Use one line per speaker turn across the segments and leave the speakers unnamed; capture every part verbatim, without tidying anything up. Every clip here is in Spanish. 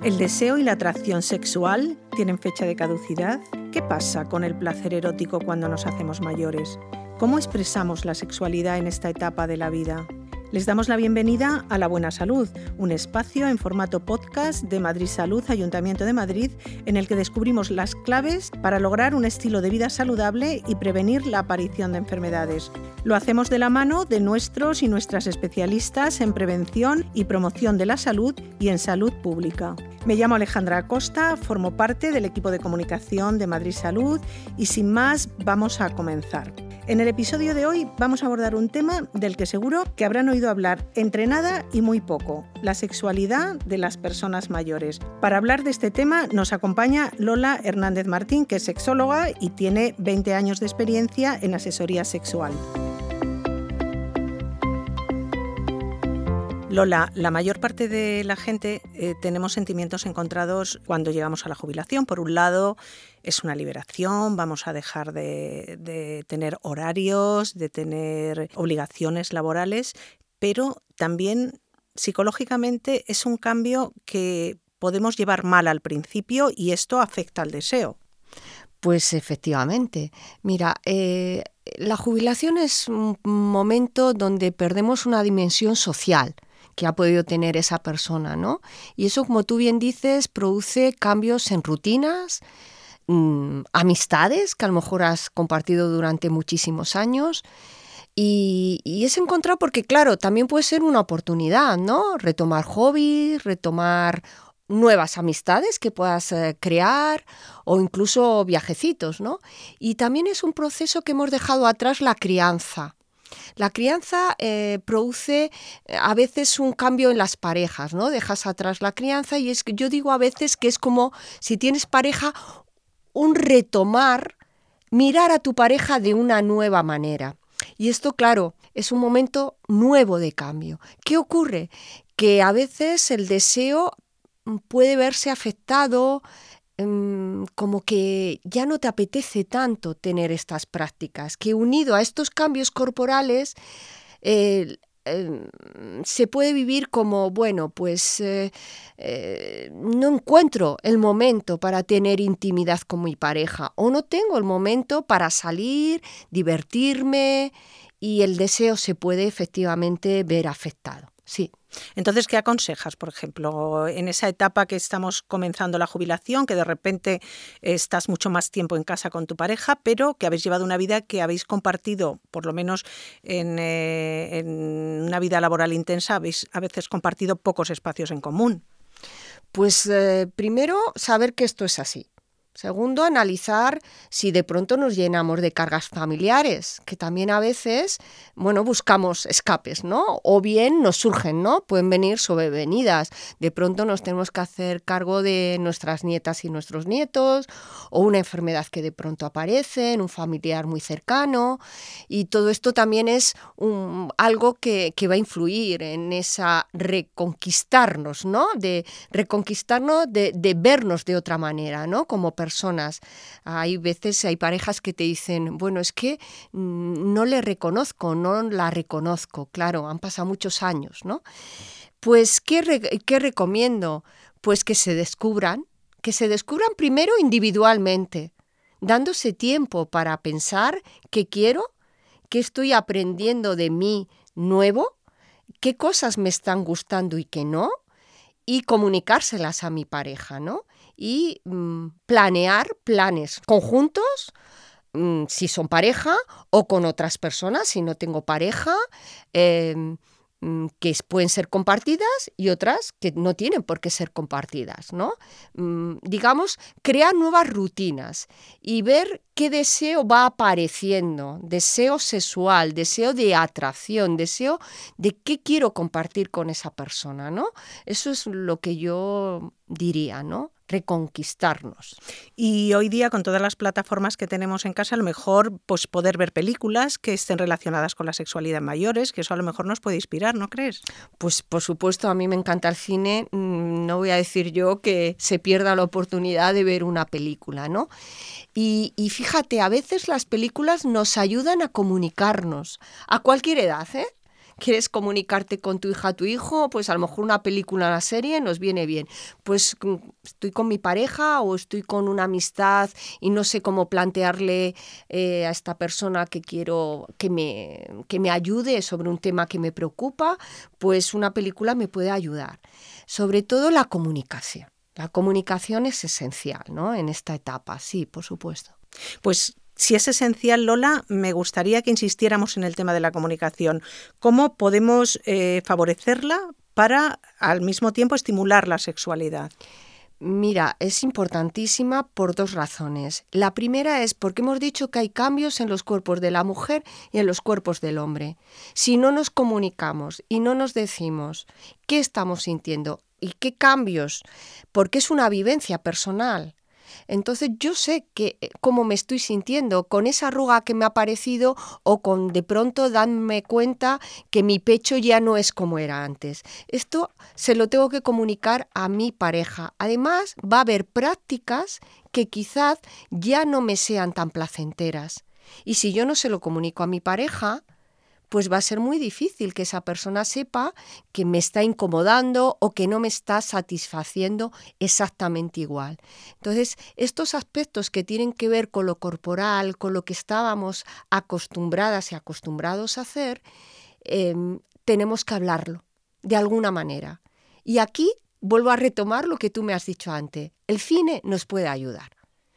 ¿El deseo y la atracción sexual tienen fecha de caducidad? ¿Qué pasa con el placer erótico cuando nos hacemos mayores? ¿Cómo expresamos la sexualidad en esta etapa de la vida? Les damos la bienvenida a La Buena Salud, un espacio en formato podcast de Madrid Salud, Ayuntamiento de Madrid, en el que descubrimos las claves para lograr un estilo de vida saludable y prevenir la aparición de enfermedades. Lo hacemos de la mano de nuestros y nuestras especialistas en prevención y promoción de la salud y en salud pública. Me llamo Alejandra Acosta, formo parte del equipo de comunicación de Madrid Salud y sin más vamos a comenzar. En el episodio de hoy vamos a abordar un tema del que seguro que habrán oído hablar entre nada y muy poco, la sexualidad de las personas mayores. Para hablar de este tema nos acompaña Lola Hernández Martín, que es sexóloga y tiene veinte años de experiencia en asesoría sexual. Lola, la mayor parte de la gente eh, tenemos sentimientos encontrados cuando llegamos a la jubilación. Por un lado, es una liberación, vamos a dejar de, de tener horarios, de tener obligaciones laborales, pero también psicológicamente es un cambio que podemos llevar mal al principio y esto afecta al deseo.
Pues efectivamente. Mira, eh, la jubilación es un momento donde perdemos una dimensión social que ha podido tener esa persona, ¿no? Y eso, como tú bien dices, produce cambios en rutinas, mmm, amistades que a lo mejor has compartido durante muchísimos años. Y, y es encontrar porque, claro, también puede ser una oportunidad, ¿no? Retomar hobbies, retomar nuevas amistades que puedas eh, crear o incluso viajecitos, ¿no? Y también es un proceso que hemos dejado atrás la crianza. La crianza eh, produce eh, a veces un cambio en las parejas, ¿no? Dejas atrás la crianza y es que yo digo a veces que es como si tienes pareja, un retomar, mirar a tu pareja de una nueva manera. Y esto, claro, es un momento nuevo de cambio. ¿Qué ocurre? Que a veces el deseo puede verse afectado, como que ya no te apetece tanto tener estas prácticas, que unido a estos cambios corporales eh, eh, se puede vivir como, bueno, pues eh, eh, no encuentro el momento para tener intimidad con mi pareja o no tengo el momento para salir, divertirme y el deseo se puede efectivamente ver afectado, sí.
Entonces, ¿qué aconsejas, por ejemplo, en esa etapa que estamos comenzando la jubilación, que de repente estás mucho más tiempo en casa con tu pareja, pero que habéis llevado una vida que habéis compartido, por lo menos en, eh, en una vida laboral intensa, habéis a veces compartido pocos espacios en común?
Pues eh, primero, saber que esto es así. Segundo, analizar si de pronto nos llenamos de cargas familiares, que también a veces, bueno, buscamos escapes, ¿no? O bien nos surgen, ¿no? Pueden venir sobrevenidas. De pronto nos tenemos que hacer cargo de nuestras nietas y nuestros nietos, o una enfermedad que de pronto aparece en un familiar muy cercano. Y todo esto también es un, algo que, que va a influir en esa reconquistarnos, ¿no? De reconquistarnos, de, de vernos de otra manera, ¿no? Como personas. personas. Hay veces, hay parejas que te dicen, bueno, es que mmm, no le reconozco, no la reconozco. Claro, han pasado muchos años, ¿no? Pues, ¿qué, re- qué recomiendo? Pues que se descubran, que se descubran primero individualmente, dándose tiempo para pensar qué quiero, qué estoy aprendiendo de mí nuevo, qué cosas me están gustando y qué no, y comunicárselas a mi pareja, ¿no? Y mmm, planear planes conjuntos, mmm, si son pareja, o con otras personas, si no tengo pareja, eh, mmm, que pueden ser compartidas y otras que no tienen por qué ser compartidas, ¿no? Mmm, digamos, crear nuevas rutinas y ver qué deseo va apareciendo, deseo sexual, deseo de atracción, deseo de qué quiero compartir con esa persona, ¿no? Eso es lo que yo diría, ¿no? Reconquistarnos.
Y hoy día, con todas las plataformas que tenemos en casa, a lo mejor pues, poder ver películas que estén relacionadas con la sexualidad en mayores, que eso a lo mejor nos puede inspirar, ¿no crees?
Pues por supuesto, a mí me encanta el cine, no voy a decir yo que se pierda la oportunidad de ver una película, ¿no? Y, y fíjate, a veces las películas nos ayudan a comunicarnos, a cualquier edad, ¿eh? quieres comunicarte con tu hija, tu hijo, pues a lo mejor una película, una serie nos viene bien. Pues estoy con mi pareja o estoy con una amistad y no sé cómo plantearle eh, a esta persona que quiero que me, que me ayude sobre un tema que me preocupa, pues una película me puede ayudar. Sobre todo la comunicación. La comunicación es esencial, ¿no? En esta etapa, sí, por supuesto.
Pues si es esencial, Lola, me gustaría que insistiéramos en el tema de la comunicación. ¿Cómo podemos eh, favorecerla para, al mismo tiempo, estimular la sexualidad?
Mira, es importantísima por dos razones. La primera es porque hemos dicho que hay cambios en los cuerpos de la mujer y en los cuerpos del hombre. Si no nos comunicamos y no nos decimos qué estamos sintiendo y qué cambios, porque es una vivencia personal. Entonces yo sé que, cómo me estoy sintiendo con esa arruga que me ha aparecido o con de pronto darme cuenta que mi pecho ya no es como era antes. Esto se lo tengo que comunicar a mi pareja. Además va a haber prácticas que quizás ya no me sean tan placenteras. Y si yo no se lo comunico a mi pareja, pues va a ser muy difícil que esa persona sepa que me está incomodando o que no me está satisfaciendo exactamente igual. Entonces, estos aspectos que tienen que ver con lo corporal, con lo que estábamos acostumbradas y acostumbrados a hacer, eh, tenemos que hablarlo de alguna manera. Y aquí vuelvo a retomar lo que tú me has dicho antes. El cine nos puede ayudar.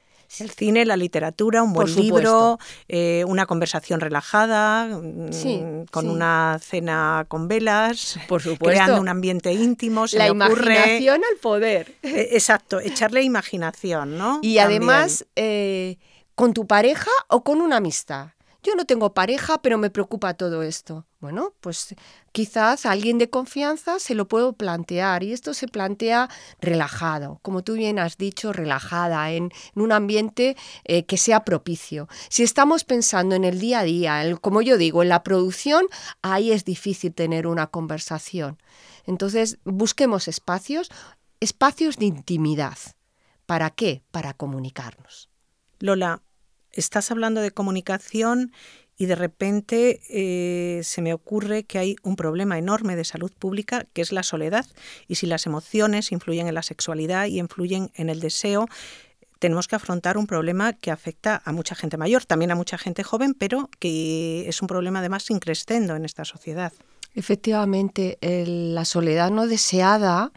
El cine, la literatura, un buen libro, eh, una conversación relajada,
sí,
con
sí.
una cena con velas,
por supuesto,
creando un ambiente íntimo, se
la
me ocurre...
imaginación al poder.
Eh, exacto, echarle imaginación, ¿no?
Y
También.
además, eh, con tu pareja o con una amistad. Yo no tengo pareja, pero me preocupa todo esto. Bueno, pues quizás a alguien de confianza se lo puedo plantear y esto se plantea relajado, como tú bien has dicho, relajada, en, en un ambiente eh, que sea propicio. Si estamos pensando en el día a día, el, como yo digo, en la producción, ahí es difícil tener una conversación. Entonces, busquemos espacios, espacios de intimidad. ¿Para qué? Para comunicarnos.
Lola, estás hablando de comunicación y de repente eh, se me ocurre que hay un problema enorme de salud pública que es la soledad. Y si las emociones influyen en la sexualidad y influyen en el deseo, tenemos que afrontar un problema que afecta a mucha gente mayor, también a mucha gente joven, pero que es un problema además increscendo en esta sociedad.
Efectivamente, el, la soledad no deseada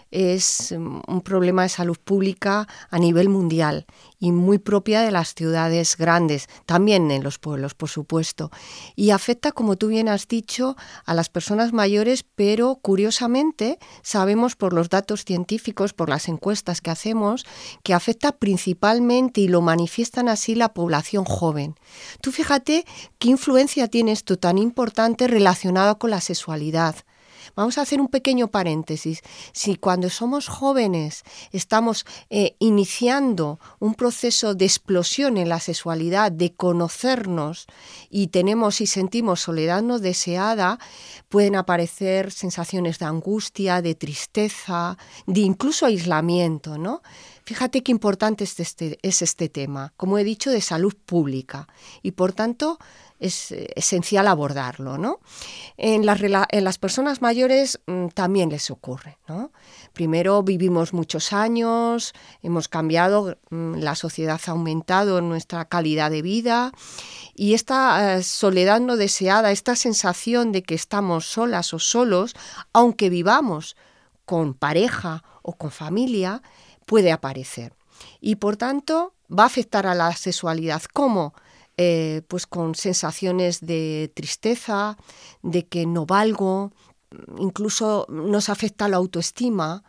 es un problema de salud pública a nivel mundial y muy propia de las ciudades grandes, también en los pueblos, por supuesto. Y afecta, como tú bien has dicho, a las personas mayores, pero curiosamente sabemos por los datos científicos, por las encuestas que hacemos, que afecta principalmente y lo manifiestan así la población joven. Tú fíjate qué influencia tiene esto tan importante relacionado con la sexualidad. Vamos a hacer un pequeño paréntesis. Si cuando somos jóvenes estamos eh, iniciando un proceso de explosión en la sexualidad, de conocernos y tenemos y sentimos soledad no deseada, pueden aparecer sensaciones de angustia, de tristeza, de incluso aislamiento, ¿no? Fíjate qué importante es este, es este tema, como he dicho, de salud pública y por tanto es esencial abordarlo, ¿no? En las, en las personas mayores mmm, también les ocurre, ¿no? Primero vivimos muchos años, hemos cambiado, mmm, la sociedad ha aumentado nuestra calidad de vida y esta eh, soledad no deseada, esta sensación de que estamos solas o solos, aunque vivamos con pareja o con familia, puede aparecer. Y por tanto va a afectar a la sexualidad. ¿Cómo? Eh, pues con sensaciones de tristeza, de que no valgo, incluso nos afecta la autoestima.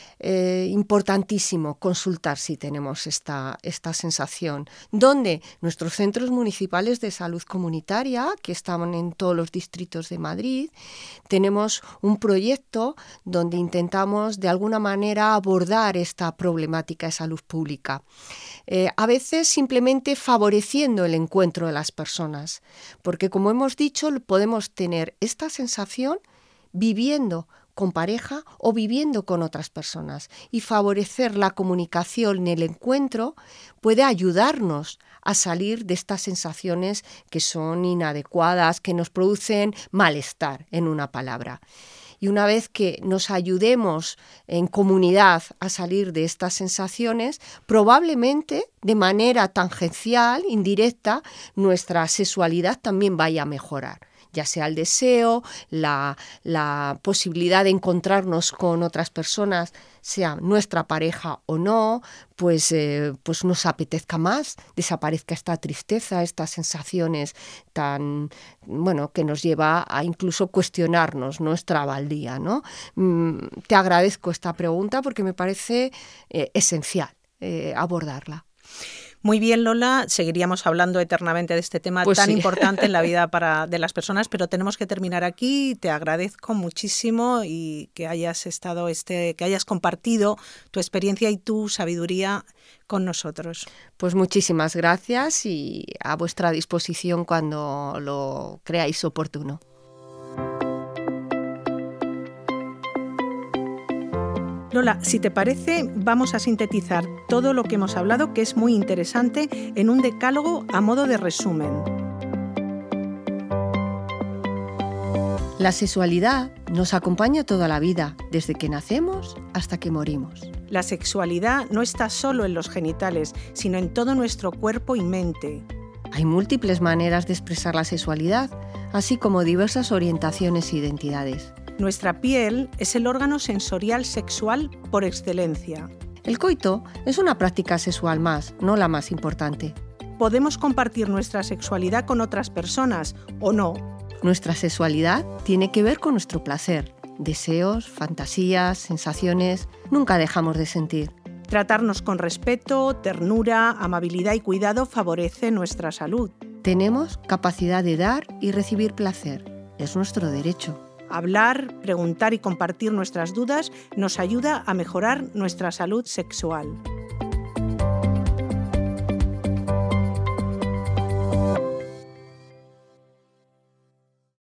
Eh, importantísimo consultar si tenemos esta, esta sensación. ¿Dónde? Nuestros centros municipales de salud comunitaria, que están en todos los distritos de Madrid, tenemos un proyecto donde intentamos de alguna manera abordar esta problemática de salud pública. Eh, a veces simplemente favoreciendo el encuentro de las personas, porque como hemos dicho, podemos tener esta sensación viviendo con pareja o viviendo con otras personas y favorecer la comunicación en el encuentro puede ayudarnos a salir de estas sensaciones que son inadecuadas, que nos producen malestar, en una palabra. Y una vez que nos ayudemos en comunidad a salir de estas sensaciones, probablemente de manera tangencial, indirecta, nuestra sexualidad también vaya a mejorar. Ya sea el deseo, la, la posibilidad de encontrarnos con otras personas, sea nuestra pareja o no, pues, eh, pues nos apetezca más, desaparezca esta tristeza, estas sensaciones tan, bueno, que nos lleva a incluso cuestionarnos nuestra valía, ¿no? Mm, te agradezco esta pregunta porque me parece eh, esencial eh, abordarla.
Muy bien, Lola, seguiríamos hablando eternamente de este tema
pues
tan
sí.
importante en la vida para, de las personas, pero tenemos que terminar aquí. Te agradezco muchísimo y que hayas estado este, que hayas compartido tu experiencia y tu sabiduría con nosotros.
Pues muchísimas gracias y a vuestra disposición cuando lo creáis oportuno.
Lola, si te parece, vamos a sintetizar todo lo que hemos hablado, que es muy interesante, en un decálogo a modo de resumen.
La sexualidad nos acompaña toda la vida, desde que nacemos hasta que morimos.
La sexualidad no está solo en los genitales, sino en todo nuestro cuerpo y mente.
Hay múltiples maneras de expresar la sexualidad, así como diversas orientaciones e identidades.
Nuestra piel es el órgano sensorial sexual por excelencia.
El coito es una práctica sexual más, no la más importante.
Podemos compartir nuestra sexualidad con otras personas o no.
Nuestra sexualidad tiene que ver con nuestro placer, deseos, fantasías, sensaciones. Nunca dejamos de sentir.
Tratarnos con respeto, ternura, amabilidad y cuidado favorece nuestra salud.
Tenemos capacidad de dar y recibir placer. Es nuestro derecho.
Hablar, preguntar y compartir nuestras dudas nos ayuda a mejorar nuestra salud sexual.